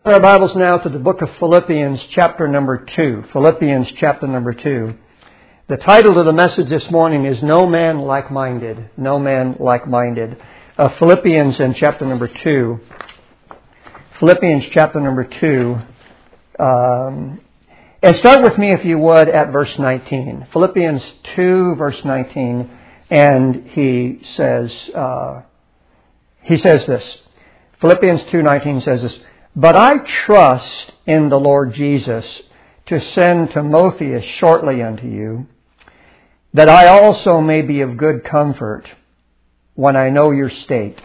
Our Bibles now to the book of Philippians, chapter number 2. Philippians, chapter number 2. The title of the message this morning is No Man Like-Minded. No Man Like-Minded. Philippians in chapter number 2. Philippians, chapter number 2. And start with me, if you would, at verse 19. Philippians 2, verse 19. And he says this. Philippians 2:19 says this. But I trust in the Lord Jesus to send Timotheus shortly unto you, that I also may be of good comfort when I know your state.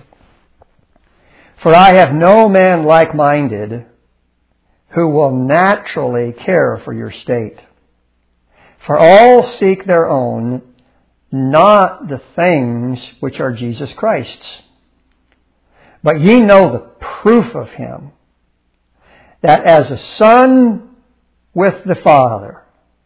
For I have no man like-minded who will naturally care for your state. For all seek their own, not the things which are Jesus Christ's. But ye know the proof of him, that as a son with the Father,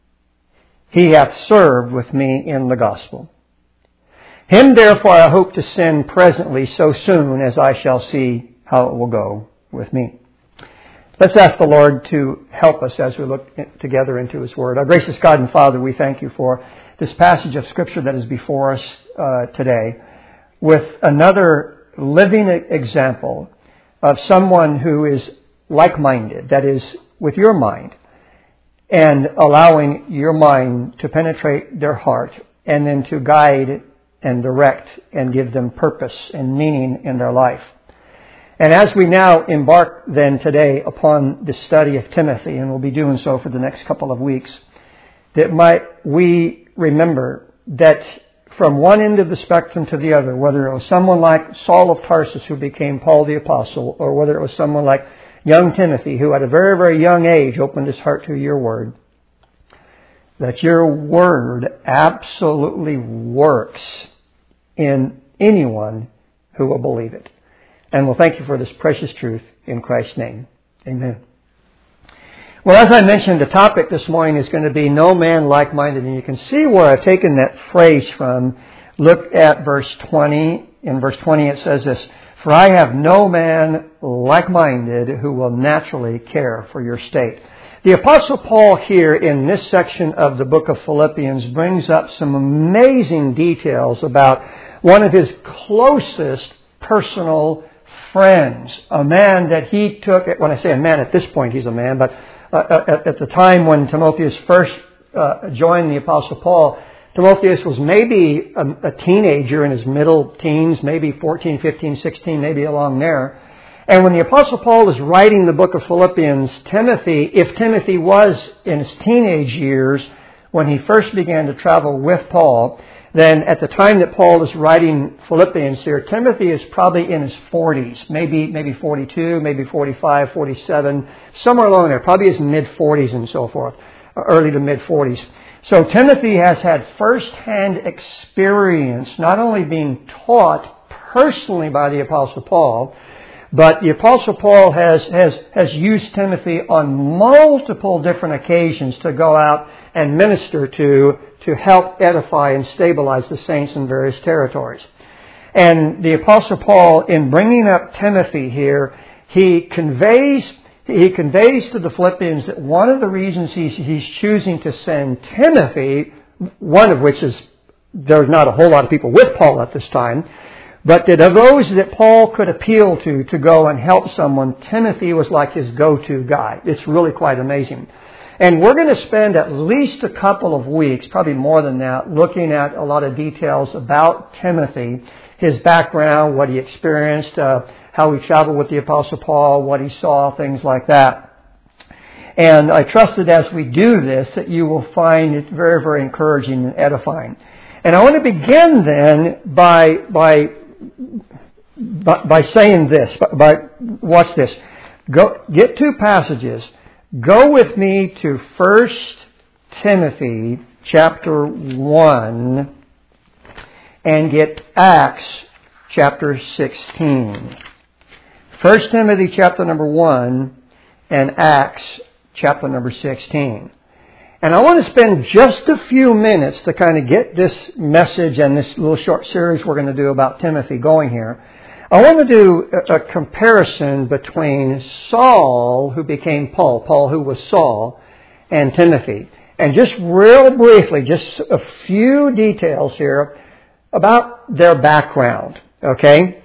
he hath served with me in the gospel. Him therefore I hope to send presently, so soon as I shall see how it will go with me. Let's ask the Lord to help us as we look together into His Word. Our gracious God and Father, we thank You for this passage of Scripture that is before us today, with another living example of someone who is like-minded, that is, with Your mind, and allowing Your mind to penetrate their heart and then to guide and direct and give them purpose and meaning in their life. And as we now embark then today upon the study of Timothy, and we'll be doing so for the next couple of weeks, that we remember that from one end of the spectrum to the other, whether it was someone like Saul of Tarsus who became Paul the Apostle, or whether it was someone like young Timothy, who at a very, very young age opened his heart to Your Word, that Your Word absolutely works in anyone who will believe it. And we'll thank You for this precious truth in Christ's name. Amen. Well, as I mentioned, the topic this morning is going to be no man like-minded. And you can see where I've taken that phrase from. Look at verse 20. In verse 20 it says this, For I have no man like-minded who will naturally care for your state. The Apostle Paul here in this section of the book of Philippians brings up some amazing details about one of his closest personal friends. A man that he took, when I say a man, at this point he's a man, but at the time when Timotheus first joined the Apostle Paul, Timotheus was maybe a teenager in his middle teens, maybe 14, 15, 16, maybe along there. And when the Apostle Paul is writing the book of Philippians, if Timothy was in his teenage years when he first began to travel with Paul, then at the time that Paul is writing Philippians here, Timothy is probably in his 40s, maybe 42, maybe 45, 47, somewhere along there, probably his mid-40s and so forth, early to mid-40s. So Timothy has had first-hand experience, not only being taught personally by the Apostle Paul, but the Apostle Paul has used Timothy on multiple different occasions to go out and minister to help edify and stabilize the saints in various territories. And the Apostle Paul, in bringing up Timothy here, he conveys to the Philippians that one of the reasons he's choosing to send Timothy, one of which is there's not a whole lot of people with Paul at this time, but that of those that Paul could appeal to go and help someone, Timothy was like his go-to guy. It's really quite amazing. And we're going to spend at least a couple of weeks, probably more than that, looking at a lot of details about Timothy, his background, what he experienced, how he traveled with the Apostle Paul, what he saw, things like that. And I trust that as we do this, that you will find it very, very encouraging and edifying. And I want to begin then by saying this. Watch this. Get two passages. Go with me to 1 Timothy chapter 1 and get Acts chapter 16. 1 Timothy chapter number 1 and Acts chapter number 16. And I want to spend just a few minutes to kind of get this message and this little short series we're going to do about Timothy going here. I want to do a comparison between Saul, who became Paul, Paul who was Saul, and Timothy. And just real briefly, just a few details here about their background, okay?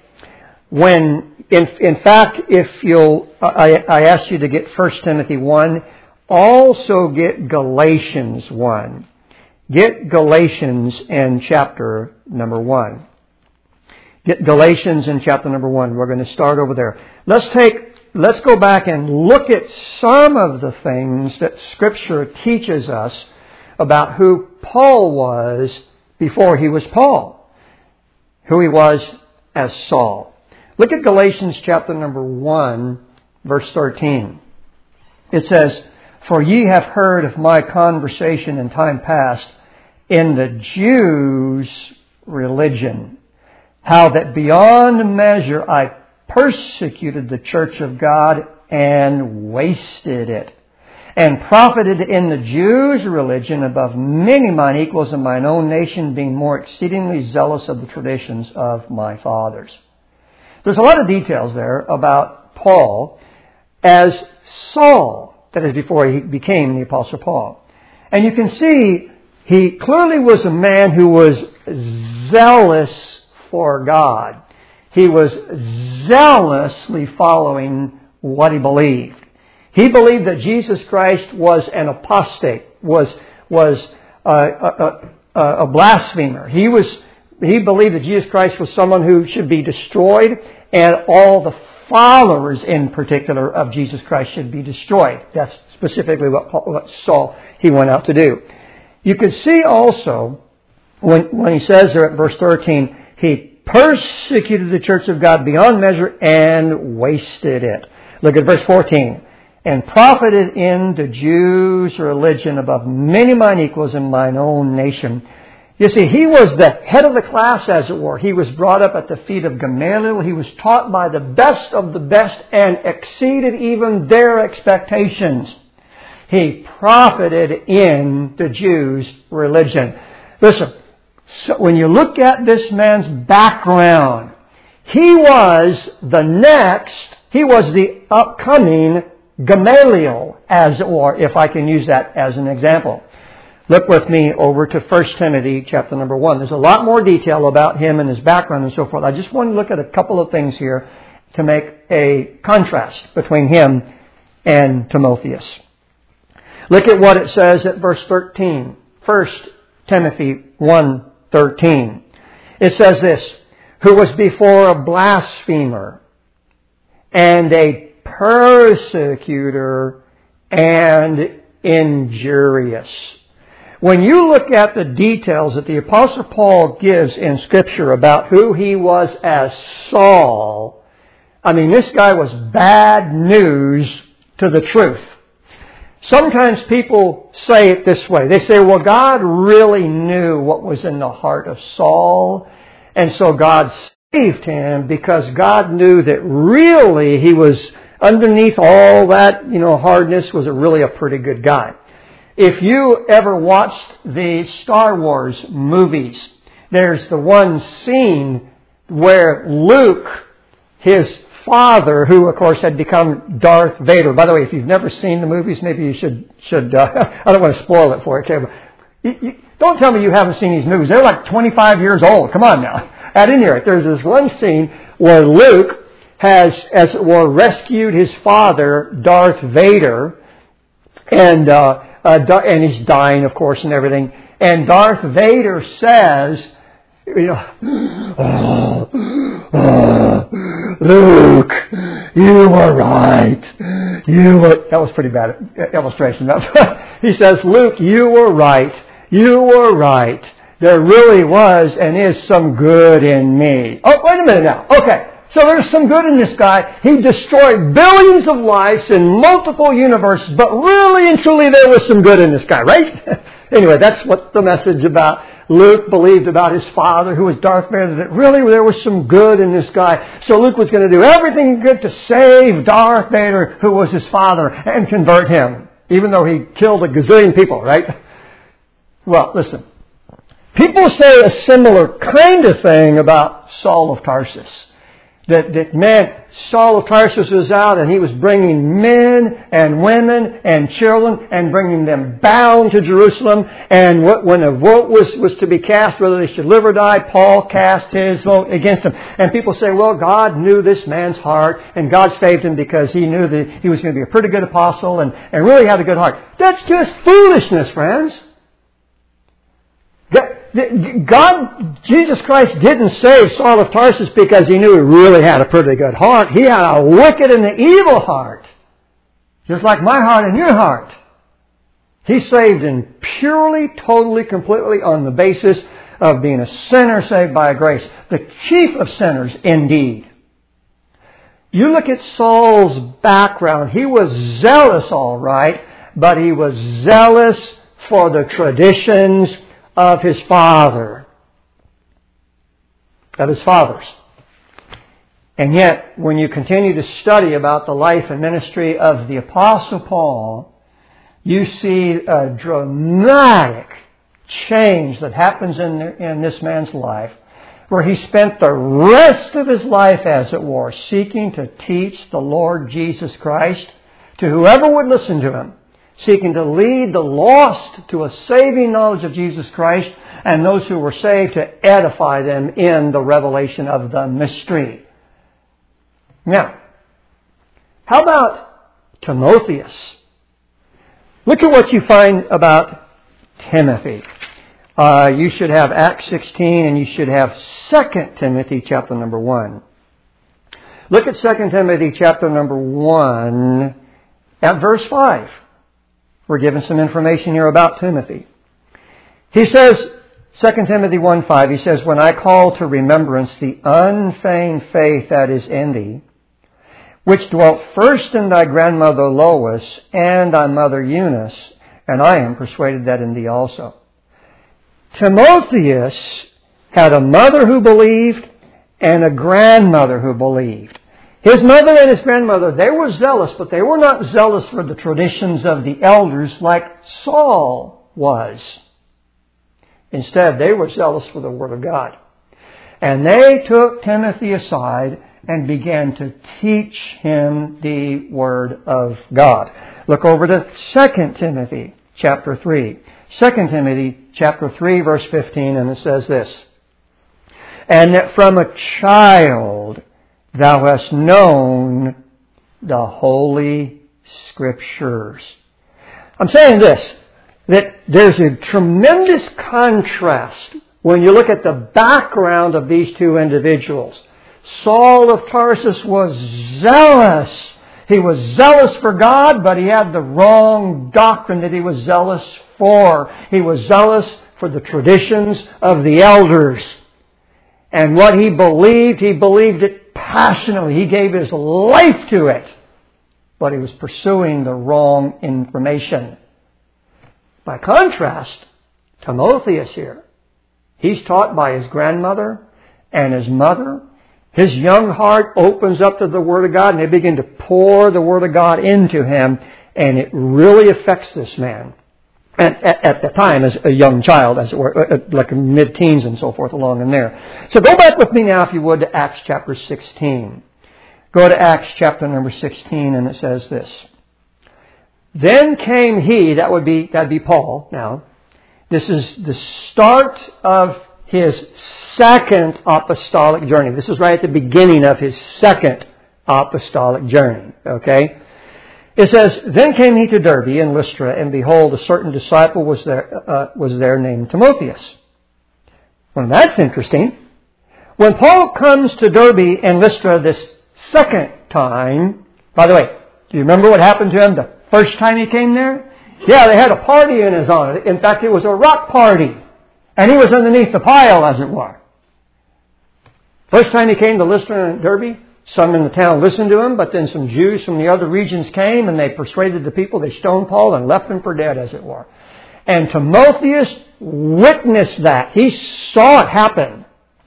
In fact, if you'll, I asked you to get 1 Timothy 1, also get Galatians 1. Get Galatians in chapter number 1. Get Galatians in chapter number 1. We're going to start over there. Let's go back and look at some of the things that Scripture teaches us about who Paul was before he was Paul. Who he was as Saul. Look at Galatians chapter number 1, verse 13. It says, "For ye have heard of my conversation in time past in the Jews' religion, how that beyond measure I persecuted the church of God and wasted it, and profited in the Jews' religion above many mine equals in mine own nation, being more exceedingly zealous of the traditions of my fathers." There's a lot of details there about Paul as Saul, that is before he became the Apostle Paul. And you can see he clearly was a man who was zealous for God. He was zealously following what he believed. He believed that Jesus Christ was an apostate, was a blasphemer. He believed that Jesus Christ was someone who should be destroyed, and all the followers in particular of Jesus Christ should be destroyed. That's specifically what Saul, he went out to do. You can see also, when he says there at verse 13, he persecuted the church of God beyond measure and wasted it. Look at verse 14. "And profited in the Jews' religion above many mine equals in mine own nation." You see, he was the head of the class, as it were. He was brought up at the feet of Gamaliel. He was taught by the best of the best and exceeded even their expectations. He profited in the Jews' religion. Listen, so when you look at this man's background, he was the upcoming Gamaliel, as it were, if I can use that as an example. Look with me over to 1 Timothy chapter number 1. There's a lot more detail about him and his background and so forth. I just want to look at a couple of things here to make a contrast between him and Timotheus. Look at what it says at verse 13. 1 Timothy 1:13. It says this, "Who was before a blasphemer and a persecutor and injurious." When you look at the details that the Apostle Paul gives in Scripture about who he was as Saul, I mean, this guy was bad news to the truth. Sometimes people say it this way. They say, well, God really knew what was in the heart of Saul, and so God saved him because God knew that really he was, underneath all that, hardness, was really a pretty good guy. If you ever watched the Star Wars movies, there's the one scene where Luke, his father, who of course had become Darth Vader. By the way, if you've never seen the movies, maybe you should I don't want to spoil it for you, okay? But don't tell me you haven't seen these movies. They're like 25 years old. Come on now. At any rate, there's this one scene where Luke has, as it were, rescued his father, Darth Vader, and he's dying, of course, and everything. And Darth Vader says, Luke, you were right. That was pretty bad illustration. He says, Luke, you were right. You were right. There really was and is some good in me. Oh, wait a minute now. Okay. So there's some good in this guy. He destroyed billions of lives in multiple universes, but really and truly there was some good in this guy, right? Anyway, that's what the message about Luke believed about his father, who was Darth Vader, that really there was some good in this guy. So Luke was going to do everything good to save Darth Vader, who was his father, and convert him, even though he killed a gazillion people, right? Well, listen. People say a similar kind of thing about Saul of Tarsus. That man, Saul of Tarsus was out and he was bringing men and women and children and bringing them bound to Jerusalem. And when a vote was to be cast, whether they should live or die, Paul cast his vote against him. And people say, well, God knew this man's heart and God saved him because He knew that he was going to be a pretty good apostle and really had a good heart. That's just foolishness, friends. God, Jesus Christ didn't save Saul of Tarsus because He knew he really had a pretty good heart. He had a wicked and an evil heart. Just like my heart and your heart. He saved him purely, totally, completely on the basis of being a sinner saved by grace. The chief of sinners, indeed. You look at Saul's background. He was zealous, all right, but he was zealous for the traditions of his father. Of his fathers. And yet, when you continue to study about the life and ministry of the Apostle Paul, you see a dramatic change that happens in this man's life, where he spent the rest of his life, as it were, seeking to teach the Lord Jesus Christ to whoever would listen to him, seeking to lead the lost to a saving knowledge of Jesus Christ, and those who were saved to edify them in the revelation of the mystery. Now, how about Timotheus? Look at what you find about Timothy. You should have Acts 16 and you should have 2 Timothy chapter number 1. Look at 2 Timothy chapter number 1 at verse 5. We're given some information here about Timothy. He says, 2 Timothy 1:5, he says, when I call to remembrance the unfeigned faith that is in thee, which dwelt first in thy grandmother Lois and thy mother Eunice, and I am persuaded that in thee also. Timotheus had a mother who believed and a grandmother who believed. His mother and his grandmother, they were zealous, but they were not zealous for the traditions of the elders like Saul was. Instead, they were zealous for the Word of God. And they took Timothy aside and began to teach him the Word of God. Look over to 2 Timothy chapter 3. 2 Timothy chapter 3 verse 15, and it says this, and that from a child thou hast known the Holy Scriptures. I'm saying this, that there's a tremendous contrast when you look at the background of these two individuals. Saul of Tarsus was zealous. He was zealous for God, but he had the wrong doctrine that he was zealous for. He was zealous for the traditions of the elders. And what he believed it passionately. He gave his life to it. But he was pursuing the wrong information. By contrast, Timotheus here, he's taught by his grandmother and his mother. His young heart opens up to the Word of God, and they begin to pour the Word of God into him, and it really affects this man. And at the time, as a young child, as it were, like mid-teens and so forth along in there. So go back with me now, if you would, to Acts chapter 16. Go to Acts chapter number 16, and it says this. Then came he, that'd be Paul now. This is the start of his second apostolic journey. This is right at the beginning of his second apostolic journey. Okay? It says, then came he to Derbe and Lystra, and behold, a certain disciple was there named Timotheus. Well, that's interesting. When Paul comes to Derbe and Lystra this second time, by the way, do you remember what happened to him the first time he came there? Yeah, they had a party in his honor. In fact, it was a rock party. And he was underneath the pile, as it were. First time he came to Lystra and Derbe, some in the town listened to him, but then some Jews from the other regions came and they persuaded the people. They stoned Paul and left him for dead, as it were. And Timotheus witnessed that. He saw it happen.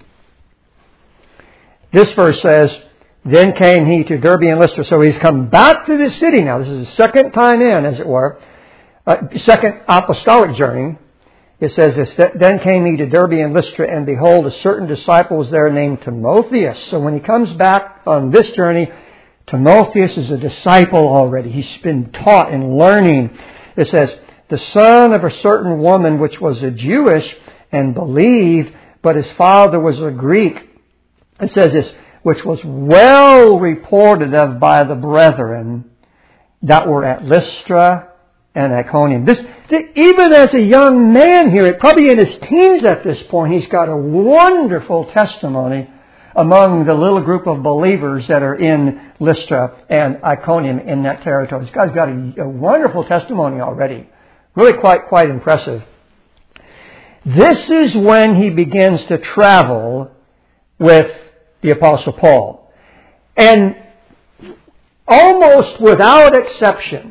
This verse says, then came he to Derbe and Lystra. So he's come back to the city now. This is the second time in, as it were. Second apostolic journey. it says this, then came he to Derbe and Lystra, and behold, a certain disciple was there named Timotheus. So when he comes back on this journey, Timotheus is a disciple already. He's been taught and learning. It says, the son of a certain woman which was a Jewish and believed, but his father was a Greek. It says this, which was well reported of by the brethren that were at Lystra and Iconium. Even as a young man here, probably in his teens at this point, he's got a wonderful testimony among the little group of believers that are in Lystra and Iconium in that territory. This guy's got a wonderful testimony already. Really quite impressive. This is when he begins to travel with the Apostle Paul. And almost without exception,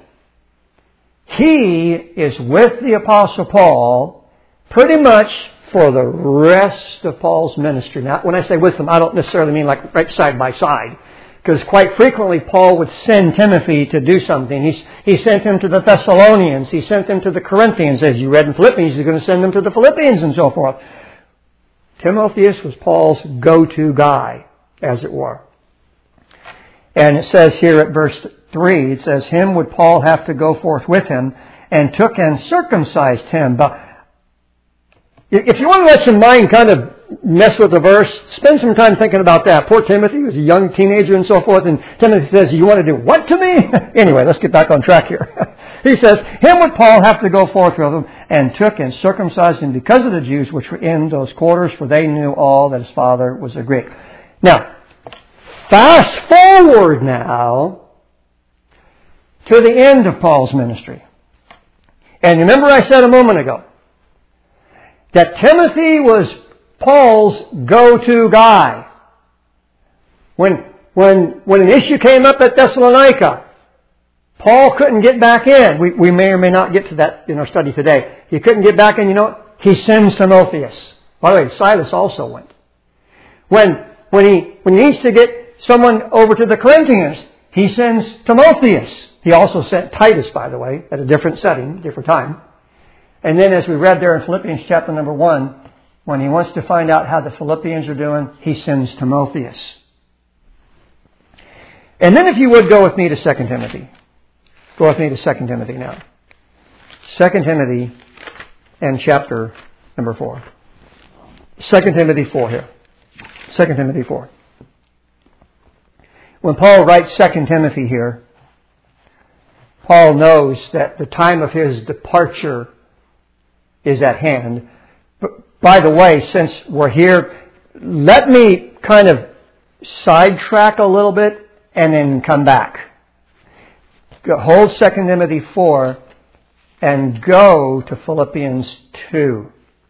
he is with the Apostle Paul pretty much for the rest of Paul's ministry. Now, when I say with him, I don't necessarily mean like right side by side. Because quite frequently Paul would send Timothy to do something. He sent him to the Thessalonians. He sent him to the Corinthians. As you read in Philippians, he's going to send them to the Philippians and so forth. Timotheus was Paul's go-to guy, as it were. And it says here at verse 3, it says, him would Paul have to go forth with him, and took and circumcised him. But if you want to let your mind kind of mess with the verse, spend some time thinking about that. Poor Timothy was a young teenager and so forth, and Timothy says, you want to do what to me? Anyway, let's get back on track here. He says, him would Paul have to go forth with him, and took and circumcised him because of the Jews which were in those quarters, for they knew all that his father was a Greek. Now, fast forward now to the end of Paul's ministry. And remember I said a moment ago that Timothy was Paul's go-to guy. When an issue came up at Thessalonica, Paul couldn't get back in. We may or may not get to that in our study today. He couldn't get back in, he sends Timotheus. By the way, Silas also went. When he needs to get someone over to the Corinthians, he sends Timotheus. He also sent Titus, by the way, at a different setting, different time. And then as we read there in Philippians chapter number 1, when he wants to find out how the Philippians are doing, he sends Timotheus. And then if you would go with me to 2 Timothy. Go with me to 2 Timothy now. 2 Timothy and chapter number 4. 2 Timothy 4 here. 2 Timothy 4. When Paul writes 2 Timothy here, Paul knows that the time of his departure is at hand. But by the way, since we're here, let me kind of sidetrack a little bit and then come back. Hold 2 Timothy 4 and go to Philippians 2.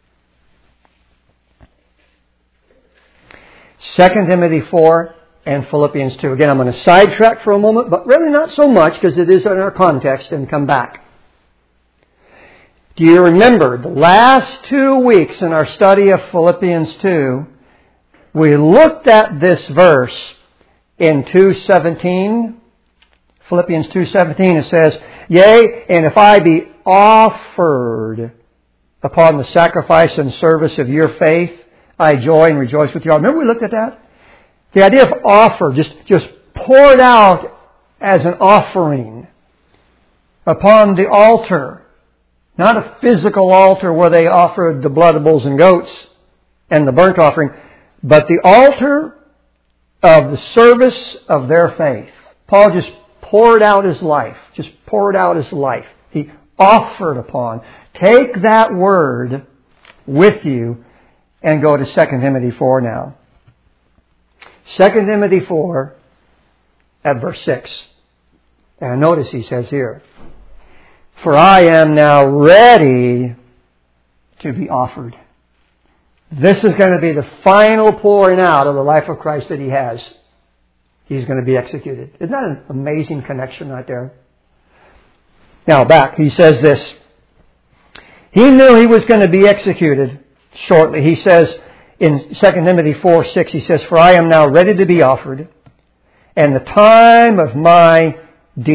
2 Timothy 4 and Philippians 2. Again, I'm going to sidetrack for a moment, but really not so much because it is in our context, and come back. Do you remember the last 2 weeks in our study of Philippians 2, we looked at this verse in 2:17. Philippians 2:17, it says, yea, and if I be offered upon the sacrifice and service of your faith, I joy and rejoice with you all. Remember we looked at that? The idea of offer, just poured out as an offering upon the altar. Not a physical altar where they offered the blood of bulls and goats and the burnt offering, but the altar of the service of their faith. Paul just poured out his life. Just poured out his life. He offered upon. Take that word with you and go to 2 Timothy 4 now. 2 Timothy 4 at verse 6. And notice he says here, for I am now ready to be offered. This is going to be the final pouring out of the life of Christ that he has. He's going to be executed. Isn't that an amazing connection right there? Now back, he says this. He knew he was going to be executed shortly. He says in 2 Timothy 4:6, he says, for I am now ready to be offered, and the time of my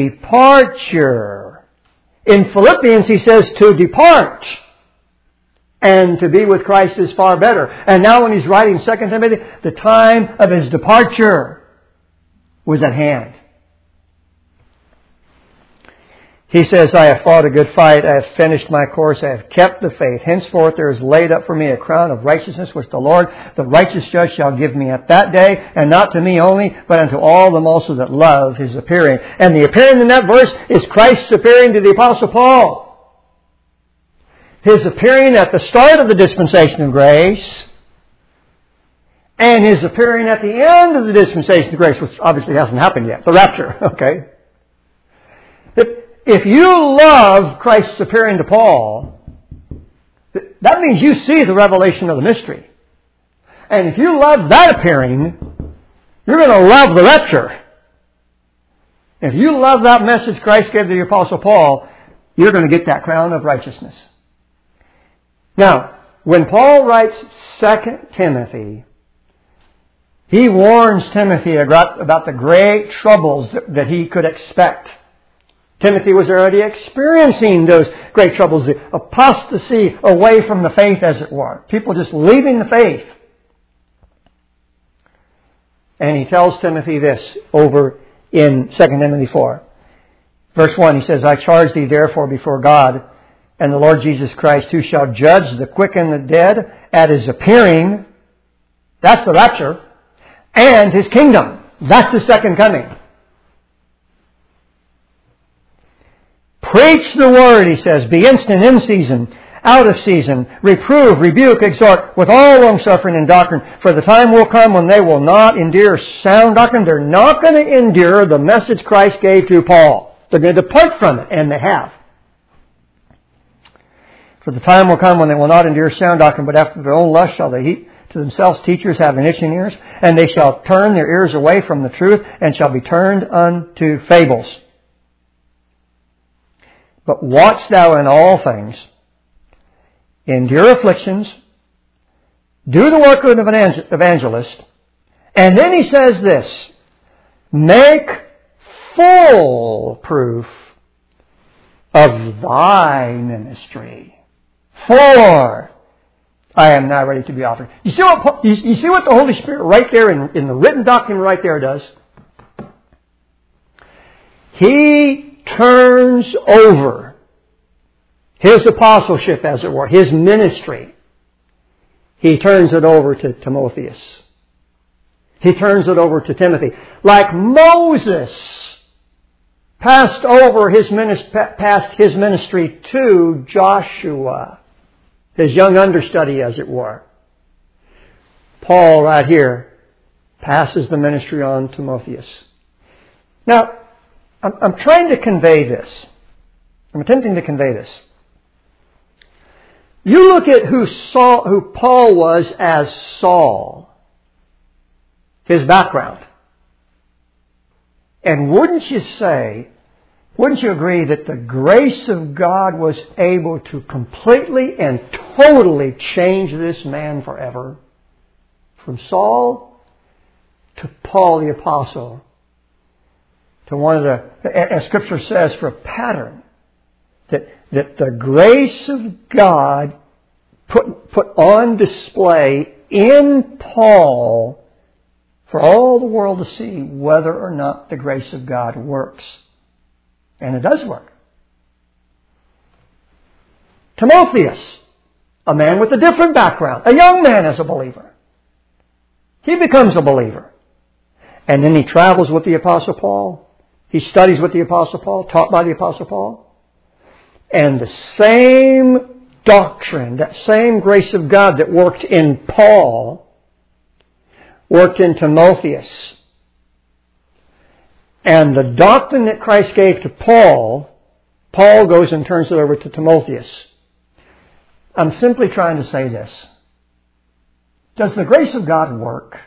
departure. In Philippians, he says to depart. And to be with Christ is far better. And now when he's writing 2 Timothy, the time of his departure was at hand. He says, I have fought a good fight. I have finished my course. I have kept the faith. Henceforth there is laid up for me a crown of righteousness, which the Lord, the righteous judge, shall give me at that day, and not to me only, but unto all them also that love his appearing. And the appearing in that verse is Christ's appearing to the Apostle Paul. His appearing at the start of the dispensation of grace, and his appearing at the end of the dispensation of grace, which obviously hasn't happened yet, the rapture, okay? If you love Christ's appearing to Paul, that means you see the revelation of the mystery. And if you love that appearing, you're going to love the rapture. If you love that message Christ gave to the Apostle Paul, you're going to get that crown of righteousness. Now, when Paul writes 2 Timothy, he warns Timothy about the great troubles that he could expect. Timothy was already experiencing those great troubles, the apostasy away from the faith, as it were. People just leaving the faith. And he tells Timothy this over in 2 Timothy 4. Verse 1, he says, I charge thee therefore before God and the Lord Jesus Christ, who shall judge the quick and the dead at his appearing. That's the rapture. And his kingdom. That's the second coming. Preach the word, he says. Be instant in season, out of season. Reprove, rebuke, exhort with all longsuffering and doctrine. For the time will come when they will not endure sound doctrine. They're not going to endure the message Christ gave to Paul. They're going to depart from it, and they have. For the time will come when they will not endure sound doctrine, but after their own lust shall they heap to themselves teachers having itching ears, and they shall turn their ears away from the truth, and shall be turned unto fables. But watch thou in all things, endure afflictions, do the work of an evangelist, and then he says this, make full proof of thy ministry. For I am now ready to be offered. You see what the Holy Spirit right there in the written document right there does? He turns over his apostleship, as it were, his ministry. He turns it over to Timotheus. He turns it over to Timothy. Like Moses passed his ministry to Joshua, his young understudy, as it were. Paul, right here, passes the ministry on to Timotheus. Now, I'm trying to convey this. I'm attempting to convey this. You look at who Paul was as Saul, his background. And wouldn't you agree that the grace of God was able to completely and totally change this man forever? From Saul to Paul the Apostle, to one of the, as Scripture says, for a pattern that the grace of God put on display in Paul for all the world to see whether or not the grace of God works. And it does work. Timotheus, a man with a different background, a young man as a believer. He becomes a believer. And then he travels with the Apostle Paul. He studies with the Apostle Paul, taught by the Apostle Paul. And the same doctrine, that same grace of God that worked in Paul, worked in Timotheus. And the doctrine that Christ gave to Paul, Paul goes and turns it over to Timotheus. I'm simply trying to say this. Does the grace of God work?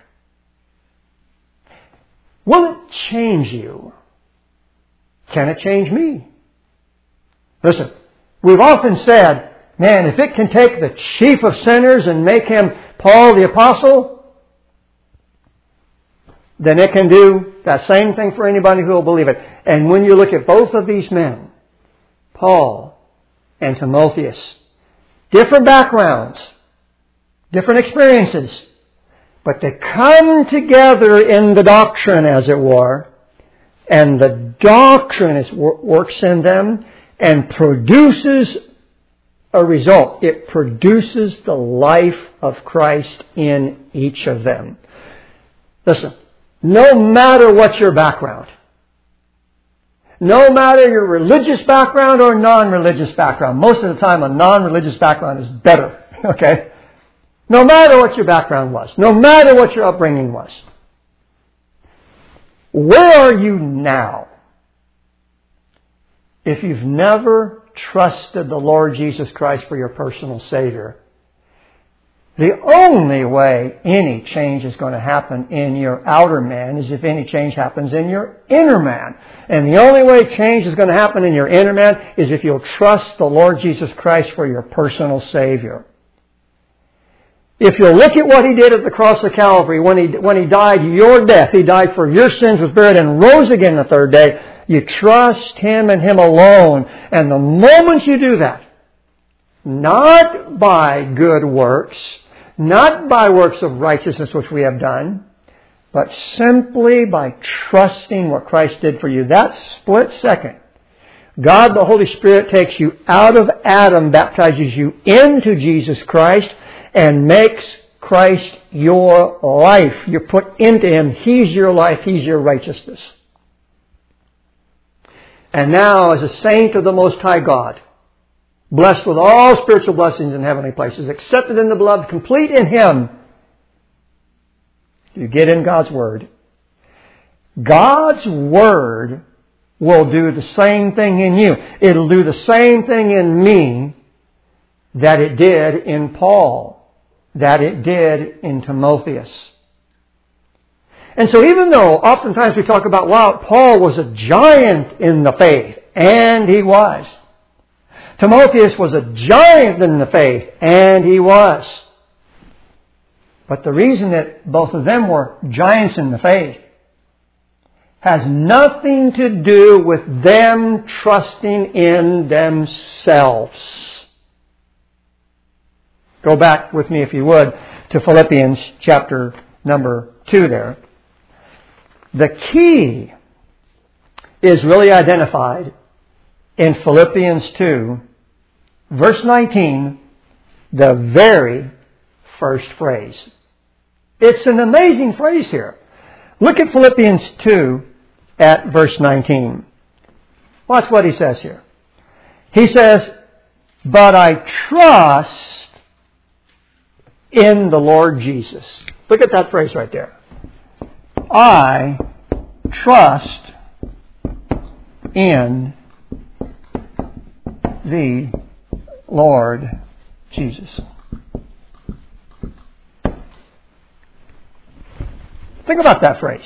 Will it change you? Can it change me? Listen, we've often said, man, if it can take the chief of sinners and make him Paul the Apostle, then it can do that same thing for anybody who will believe it. And when you look at both of these men, Paul and Timotheus, different backgrounds, different experiences, but they come together in the doctrine, as it were, and the doctrine works in them and produces a result. It produces the life of Christ in each of them. Listen, no matter what your background, no matter your religious background or non-religious background, most of the time a non-religious background is better, okay? No matter what your background was, no matter what your upbringing was, where are you now? If you've never trusted the Lord Jesus Christ for your personal Savior, the only way any change is going to happen in your outer man is if any change happens in your inner man. And the only way change is going to happen in your inner man is if you'll trust the Lord Jesus Christ for your personal Savior. If you'll look at what He did at the cross of Calvary, when He died your death, He died for your sins, was buried, and rose again the third day, you trust Him and Him alone. And the moment you do that, not by good works, not by works of righteousness which we have done, but simply by trusting what Christ did for you, that split second, God the Holy Spirit takes you out of Adam, baptizes you into Jesus Christ, and makes Christ your life. You're put into Him. He's your life. He's your righteousness. And now, as a saint of the Most High God, blessed with all spiritual blessings in heavenly places, accepted in the beloved, complete in Him, you get in God's Word. God's Word will do the same thing in you. It'll do the same thing in me that it did in Paul, that it did in Timotheus. And so even though oftentimes we talk about, wow, Paul was a giant in the faith, and he was. Timotheus was a giant in the faith, and he was. But the reason that both of them were giants in the faith has nothing to do with them trusting in themselves. Go back with me, if you would, to Philippians chapter number 2 there. The key is really identified in Philippians 2, verse 19, the very first phrase. It's an amazing phrase here. Look at Philippians 2 at verse 19. Watch what he says here. He says, "But I trust in the Lord Jesus." Look at that phrase right there. I trust in the Lord Jesus. Think about that phrase.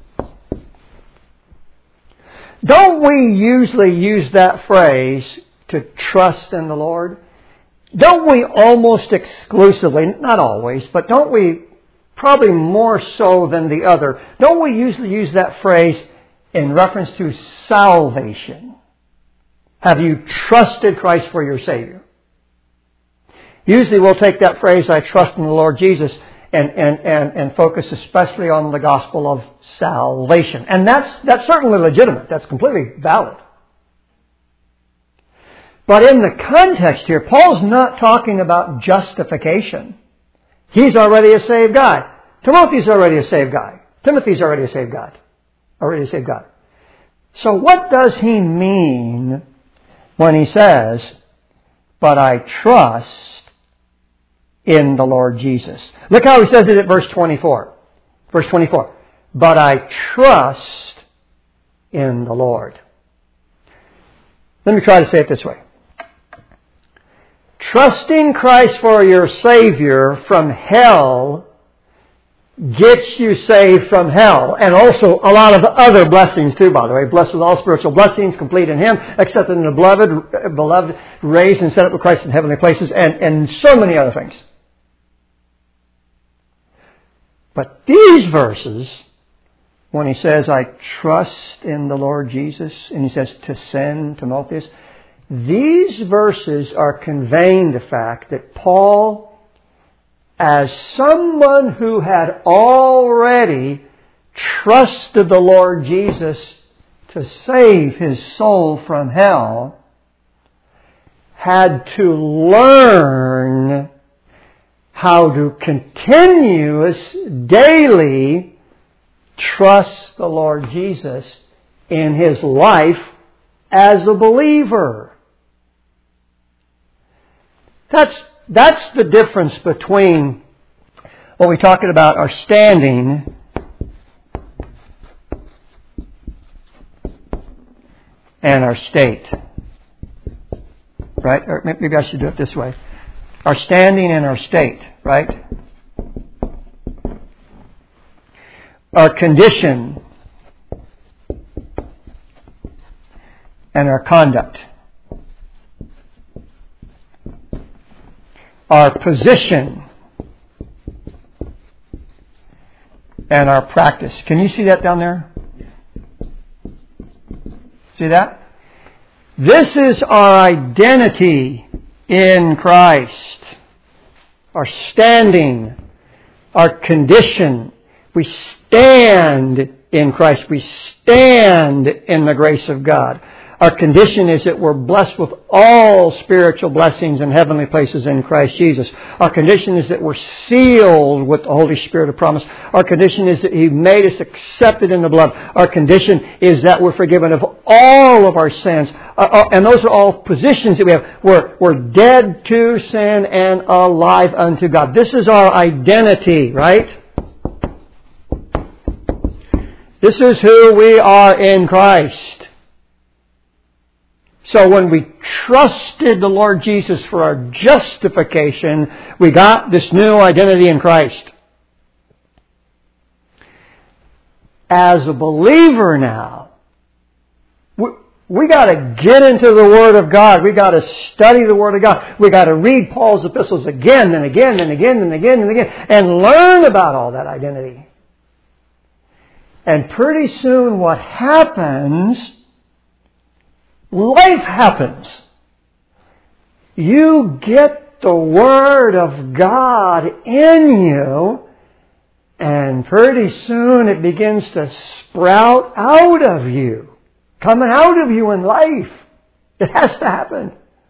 Don't we usually use that phrase to trust in the Lord? Don't we almost exclusively, not always, but don't we probably more so than the other, don't we usually use that phrase in reference to salvation? Have you trusted Christ for your Savior? Usually we'll take that phrase, I trust in the Lord Jesus, and focus especially on the gospel of salvation. And that's certainly legitimate. That's completely valid. But in the context here, Paul's not talking about justification. He's already a saved guy. Timothy's already a saved guy. Timothy's already a saved God. Already a saved God. So what does he mean when he says, but I trust in the Lord Jesus? Look how he says it at verse 24. Verse 24. But I trust in the Lord. Let me try to say it this way. Trusting Christ for your Savior from hell gets you saved from hell. And also a lot of other blessings too, by the way. Blessed with all spiritual blessings, complete in Him, accepted in the beloved, raised and set up with Christ in heavenly places, and so many other things. But these verses, when he says, I trust in the Lord Jesus, and he says to send Timotheus, These verses are conveying the fact that Paul, as someone who had already trusted the Lord Jesus to save his soul from hell, had to learn how to daily trust the Lord Jesus in his life as a believer. That's the difference between what we're talking about, our standing, and our state. Right? Or maybe I should do it this way. Our standing and our state, right? Our condition and our conduct. Our position and our practice. Can you see that down there? See that? This is our identity in Christ. Our standing, our condition. We stand in Christ. We stand in the grace of God. Our condition is that we're blessed with all spiritual blessings in heavenly places in Christ Jesus. Our condition is that we're sealed with the Holy Spirit of promise. Our condition is that He made us accepted in the blood. Our condition is that we're forgiven of all of our sins. And those are all positions that we have. We're dead to sin and alive unto God. This is our identity, right? This is who we are in Christ. So when we trusted the Lord Jesus for our justification, we got this new identity in Christ. As a believer now, we got to get into the Word of God. We got to study the Word of God. We got to read Paul's epistles again and again and again and again and again and learn about all that identity. And pretty soon what happens, life happens. You get the Word of God in you, and pretty soon it begins to sprout out of you. Coming out of you in life. It has to happen.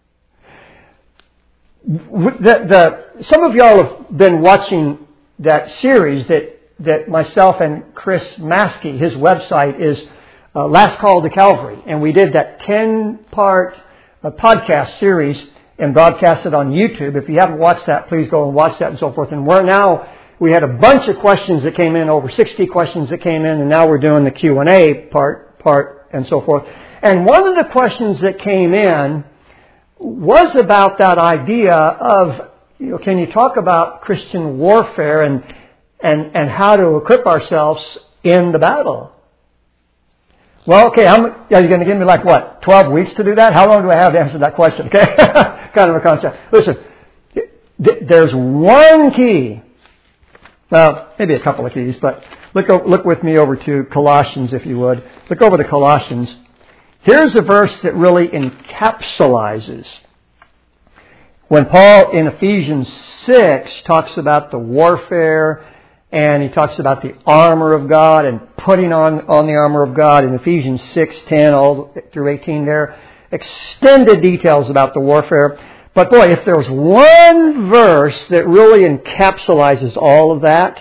Some of y'all have been watching that series that myself and Chris Maskey, his website is Last Call to Calvary. And we did that 10-part podcast series and broadcast it on YouTube. If you haven't watched that, please go and watch that and so forth. And we had a bunch of questions that came in, over 60 questions that came in, and now we're doing the Q&A part and so forth. And one of the questions that came in was about that idea of, can you talk about Christian warfare and how to equip ourselves in the battle? Well, okay, are you going to give me 12 weeks to do that? How long do I have to answer that question? Okay, kind of a concept. Listen, there's one key. Well, maybe a couple of keys, but look with me over to Colossians, if you would. Look over to Colossians. Here's a verse that really encapsulates. When Paul in Ephesians 6 talks about the warfare, and he talks about the armor of God and putting on the armor of God in Ephesians 6:10 all through 18 there, extended details about the warfare. But boy, if there's one verse that really encapsulates all of that,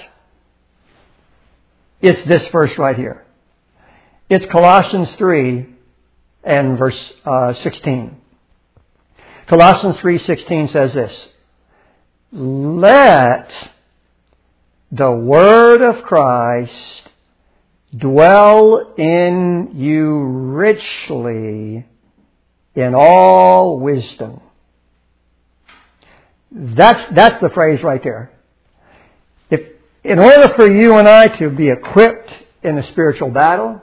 it's this verse right here. It's Colossians 3 and verse 16. Colossians 3:16 says this: Let the Word of Christ dwell in you richly in all wisdom. That's the phrase right there. In order for you and I to be equipped in a spiritual battle,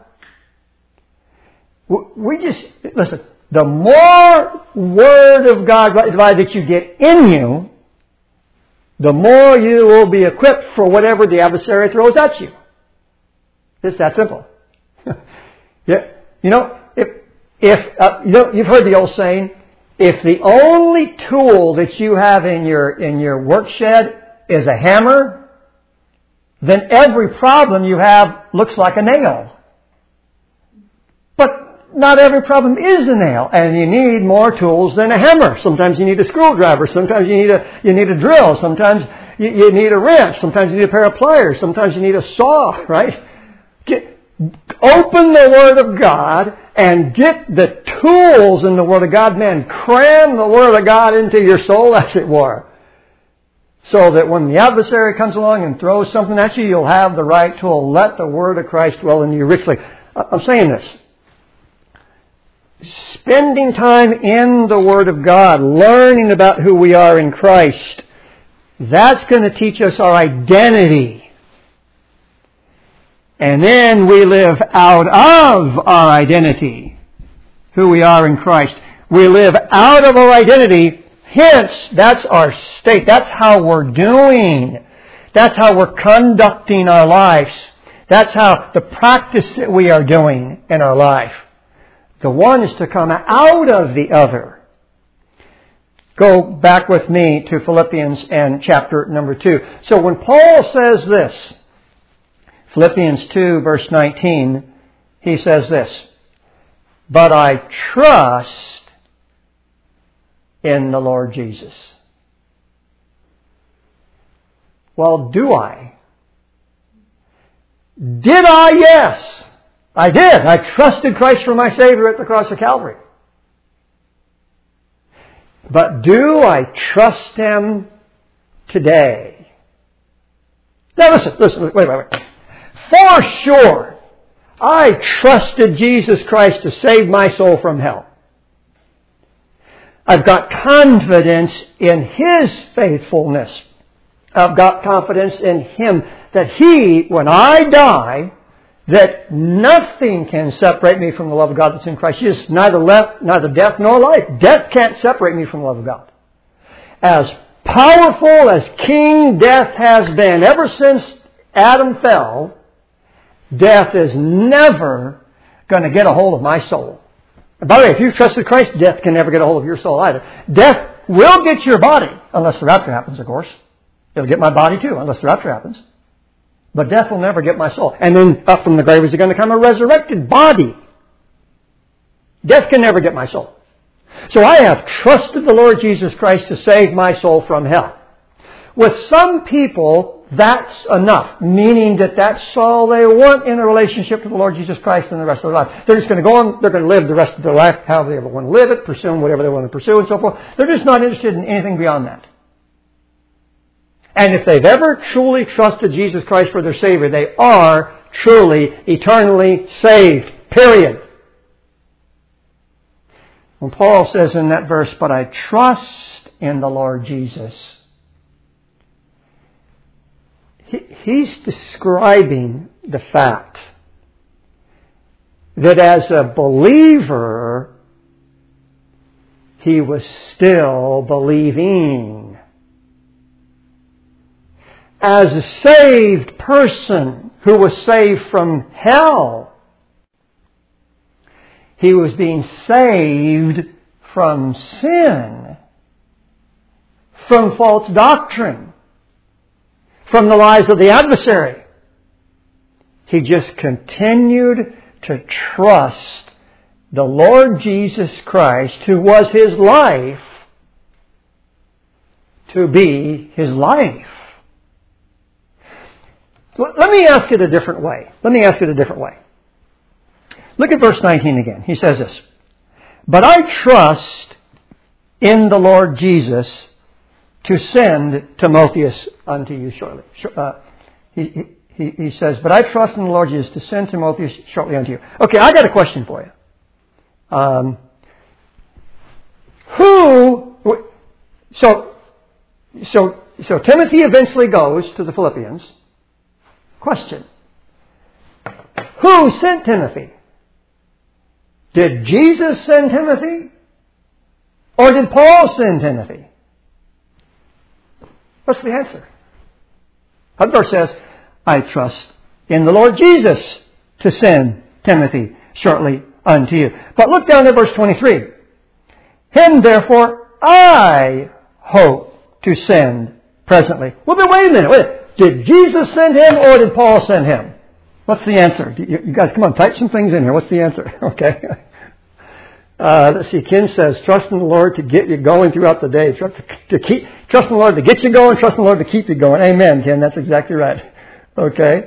listen, the more Word of God that you get in you, the more you will be equipped for whatever the adversary throws at you. It's that simple. Yeah. If you've heard the old saying, If the only tool that you have in your work shed is a hammer, then every problem you have looks like a nail. But not every problem is a nail, and you need more tools than a hammer. Sometimes you need a screwdriver. Sometimes you need a drill. Sometimes you need a wrench. Sometimes you need a pair of pliers. Sometimes you need a saw, right? Open the Word of God and get the tools in the Word of God. Man, cram the Word of God into your soul, as it were. So that when the adversary comes along and throws something at you, you'll have the right tool. Let the Word of Christ dwell in you richly. I'm saying this. Spending time in the Word of God, learning about who we are in Christ, that's going to teach us our identity. And then we live out of our identity, who we are in Christ. We live out of our identity. Hence, that's our state. That's how we're doing. That's how we're conducting our lives. That's how the practice that we are doing in our life. The one is to come out of the other. Go back with me to Philippians and chapter number 2. So when Paul says this, Philippians 2 verse 19, he says this, "But I trust in the Lord Jesus." Well, do I? Did I? Yes. I did. I trusted Christ for my Savior at the cross of Calvary. But do I trust Him today? Now listen, wait. For sure, I trusted Jesus Christ to save my soul from hell. I've got confidence in His faithfulness. I've got confidence in Him that He, when I die, that nothing can separate me from the love of God that's in Christ Jesus. Neither death nor life. Death can't separate me from the love of God. As powerful as King Death has been ever since Adam fell, death is never going to get a hold of my soul. And by the way, if you've trusted Christ, death can never get a hold of your soul either. Death will get your body, unless the rapture happens, of course. It'll get my body too, unless the rapture happens. But death will never get my soul. And then up from the grave is going to come a resurrected body. Death can never get my soul. So I have trusted the Lord Jesus Christ to save my soul from hell. With some people, that's enough. Meaning that that's all they want in a relationship to the Lord Jesus Christ in the rest of their life. They're just going to go on, they're going to live the rest of their life however they ever want to live it, pursue whatever they want to pursue and so forth. They're just not interested in anything beyond that. And if they've ever truly trusted Jesus Christ for their Savior, they are truly, eternally saved. Period. When Paul says in that verse, "But I trust in the Lord Jesus," he's describing the fact that as a believer, he was still believing. As a saved person who was saved from hell, he was being saved from sin, from false doctrine, from the lies of the adversary. He just continued to trust the Lord Jesus Christ, who was his life, to be his life. Let me ask it a different way. Look at verse 19 again. He says this, "But I trust in the Lord Jesus to send Timotheus unto you shortly." He says, "But I trust in the Lord Jesus to send Timotheus shortly unto you." Okay, I got a question for you. So Timothy eventually goes to the Philippians. Question. Who sent Timothy? Did Jesus send Timothy? Or did Paul send Timothy? What's the answer? The verse says, "I trust in the Lord Jesus to send Timothy shortly unto you." But look down at verse 23. Him, therefore, I hope to send presently. Well, but wait a minute. Did Jesus send him or did Paul send him? What's the answer? You guys, come on, type some things in here. What's the answer? Okay. Let's see. Ken says, trust in the Lord to get you going throughout the day. Trust in the Lord to get you going. Trust in the Lord to keep you going. Amen, Ken. That's exactly right. Okay.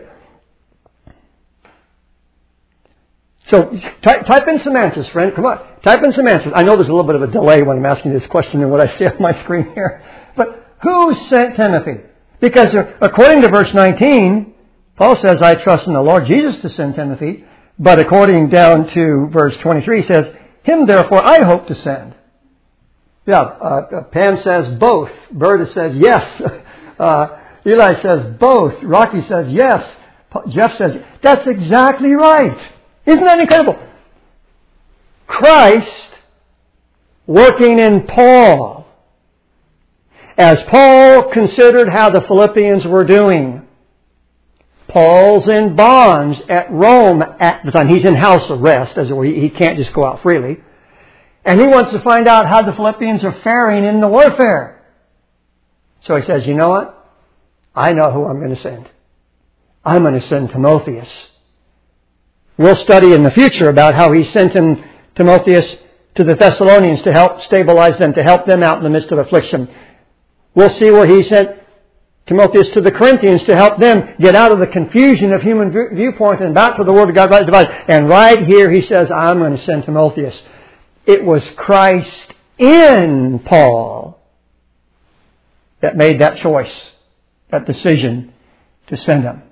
So type in some answers, friend. Come on. Type in some answers. I know there's a little bit of a delay when I'm asking this question and what I see on my screen here. But who sent Timothy? Because according to verse 19, Paul says, I trust in the Lord Jesus to send Timothy. But according down to verse 23, he says, Him therefore I hope to send. Yeah, Pam says both. Berta says yes. Eli says both. Rocky says yes. Jeff says, that's exactly right. Isn't that incredible? Christ working in Paul. As Paul considered how the Philippians were doing. Paul's in bonds at Rome at the time. He's in house arrest, as it were. He can't just go out freely. And he wants to find out how the Philippians are faring in the warfare. So he says, you know what? I know who I'm going to send. I'm going to send Timotheus. We'll study in the future about how he sent Timotheus to the Thessalonians to help stabilize them, to help them out in the midst of affliction. We'll see where he sent Timotheus to the Corinthians to help them get out of the confusion of human viewpoint and back to the Word of God rightly divided. And right here he says, I'm going to send Timotheus. It was Christ in Paul that made that choice, that decision to send him.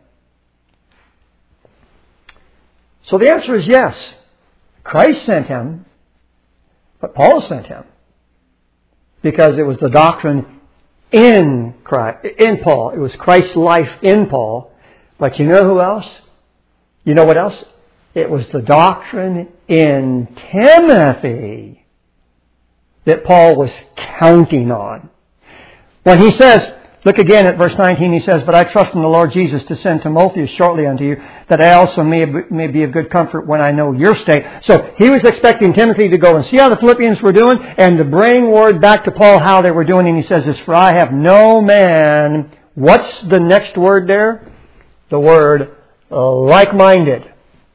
So the answer is yes. Christ sent him, but Paul sent him. Because it was the doctrine in Paul. It was Christ's life in Paul. But you know who else? You know what else? It was the doctrine in Timothy that Paul was counting on. When he says, look again at verse 19, he says, but I trust in the Lord Jesus to send Timotheus shortly unto you, that I also may be of good comfort when I know your state. So he was expecting Timothy to go and see how the Philippians were doing and to bring word back to Paul how they were doing. And he says this, for I have no man. What's the next word there? The word like-minded.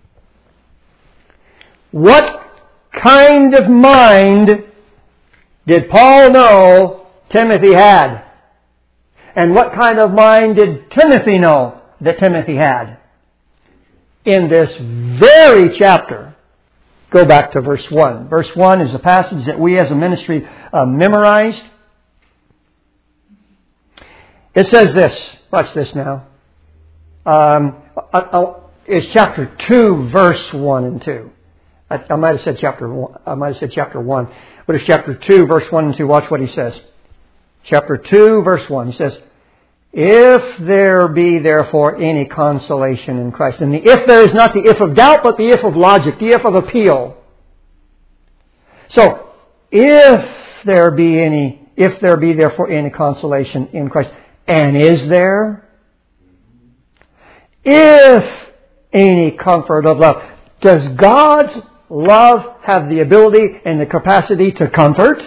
What kind of mind did Paul know Timothy had? And what kind of mind did Timothy know that Timothy had? In this very chapter, go back to verse 1. Verse 1 is a passage that we as a ministry memorized. It says this. Watch this now. It's chapter 2, verse 1 and 2. I might have said chapter 1. I might have said chapter 1. But it's chapter 2, verse 1 and 2. Watch what he says. Chapter 2, verse 1. He says, if there be therefore any consolation in Christ. And the if there is not the if of doubt, but the if of logic, the if of appeal. So, if there be therefore any consolation in Christ. And is there? If any comfort of love. Does God's love have the ability and the capacity to comfort?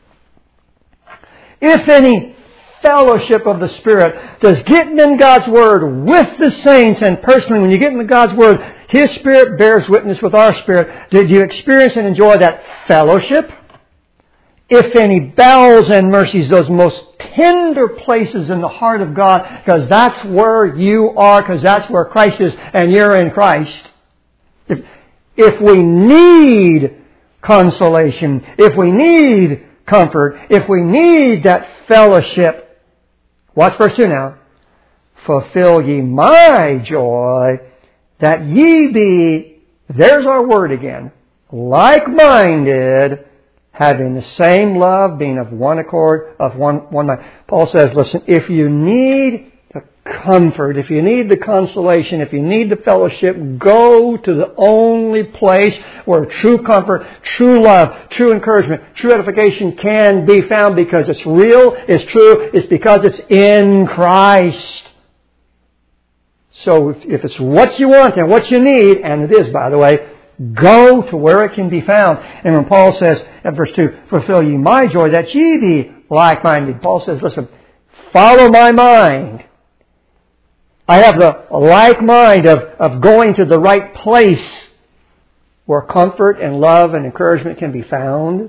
If any fellowship of the Spirit, does getting in God's Word with the saints and personally, when you get into God's Word, His Spirit bears witness with our spirit. Did you experience and enjoy that fellowship? If any bowels and mercies, those most tender places in the heart of God, because that's where you are, because that's where Christ is, and you're in Christ. If we need consolation, if we need comfort, if we need that fellowship, watch verse 2 now. Fulfill ye my joy, that ye be, there's our word again, like-minded, having the same love, being of one accord, of one mind. Paul says, listen, if you need the comfort, if you need the consolation, if you need the fellowship, go to the only place where true comfort, true love, true encouragement, true edification can be found, because it's real, it's true, it's because it's in Christ. So if it's what you want and what you need, and it is, by the way, go to where it can be found. And when Paul says at verse 2, fulfill ye my joy, that ye be like-minded. Paul says, listen, follow my mind. I have the like mind of going to the right place where comfort and love and encouragement can be found.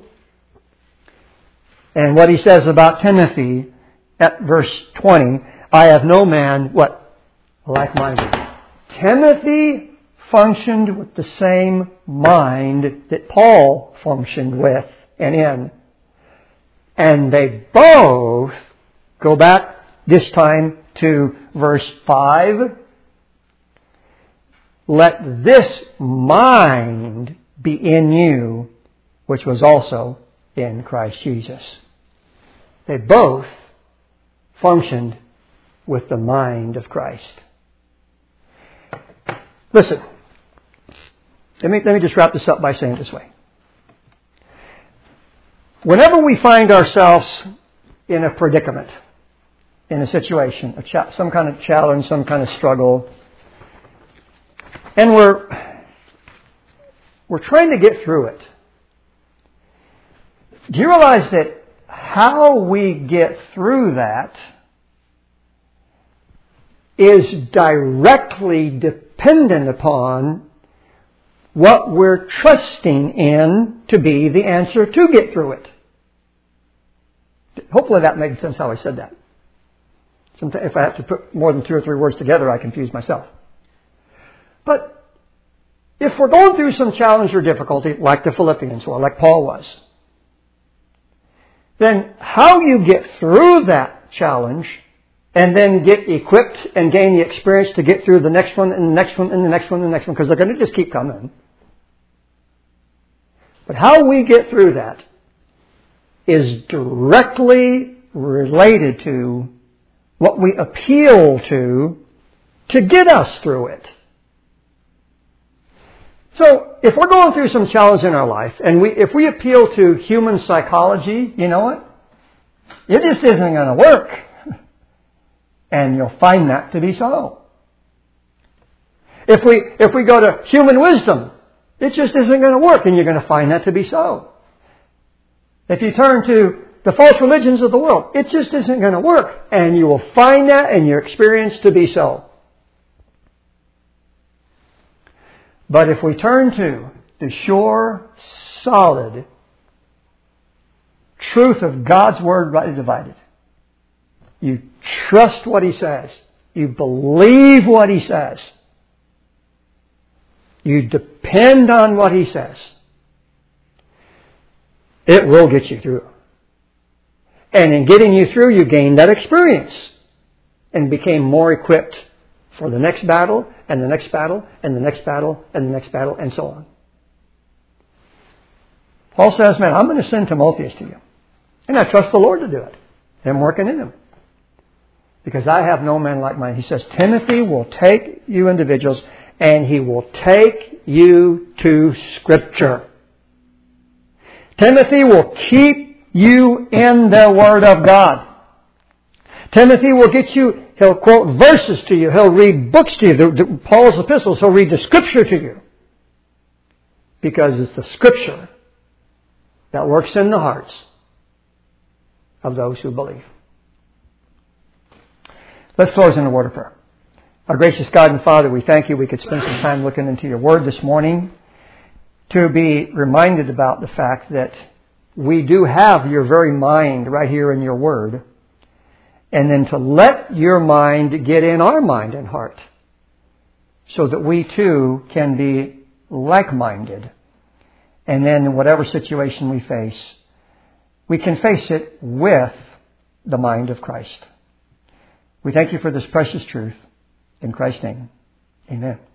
And what he says about Timothy at verse 20, I have no man, what? Like-minded. Timothy functioned with the same mind that Paul functioned with and in. And they both go back this time to verse 5. Let this mind be in you, which was also in Christ Jesus. They both functioned with the mind of Christ. Listen, let me just wrap this up by saying it this way. Whenever we find ourselves in a predicament, in a situation, some kind of challenge, some kind of struggle, and we're trying to get through it, do you realize that how we get through that is directly dependent upon what we're trusting in to be the answer to get through it? Hopefully that made sense how I said that. Sometimes if I have to put more than 2 or 3 words together, I confuse myself. But if we're going through some challenge or difficulty, like the Philippians were, like Paul was, then how you get through that challenge and then get equipped and gain the experience to get through the next one and the next one and the next one and the next one, because they're going to just keep coming. But how we get through that is directly related to what we appeal to get us through it. So, if we're going through some challenge in our life, and if we appeal to human psychology, you know what? It just isn't going to work. And you'll find that to be so. If we go to human wisdom, it just isn't going to work, and you're going to find that to be so. If you turn to the false religions of the world, it just isn't going to work, and you will find that in your experience to be so. But if we turn to the sure, solid truth of God's Word rightly divided, you trust what He says, you believe what He says, you depend on what He says, it will get you through. And in getting you through, you gain that experience and became more equipped for the next battle, and the next battle, and the next battle, and the next battle, and so on. Paul says, man, I'm going to send Timotheus to you. And I trust the Lord to do it. I'm working in him. Because I have no man like mine. He says, Timothy will take you individuals, and he will take you to Scripture. Timothy will keep you in the Word of God. Timothy will get you, he'll quote verses to you. He'll read books to you. Paul's epistles, he'll read the Scripture to you. Because it's the Scripture that works in the hearts of those who believe. Let's close in a word of prayer. Our gracious God and Father, we thank you we could spend some time looking into your Word this morning to be reminded about the fact that we do have your very mind right here in your Word. And then to let your mind get in our mind and heart so that we too can be like-minded. And then in whatever situation we face, we can face it with the mind of Christ. We thank you for this precious truth. In Christ's name, amen.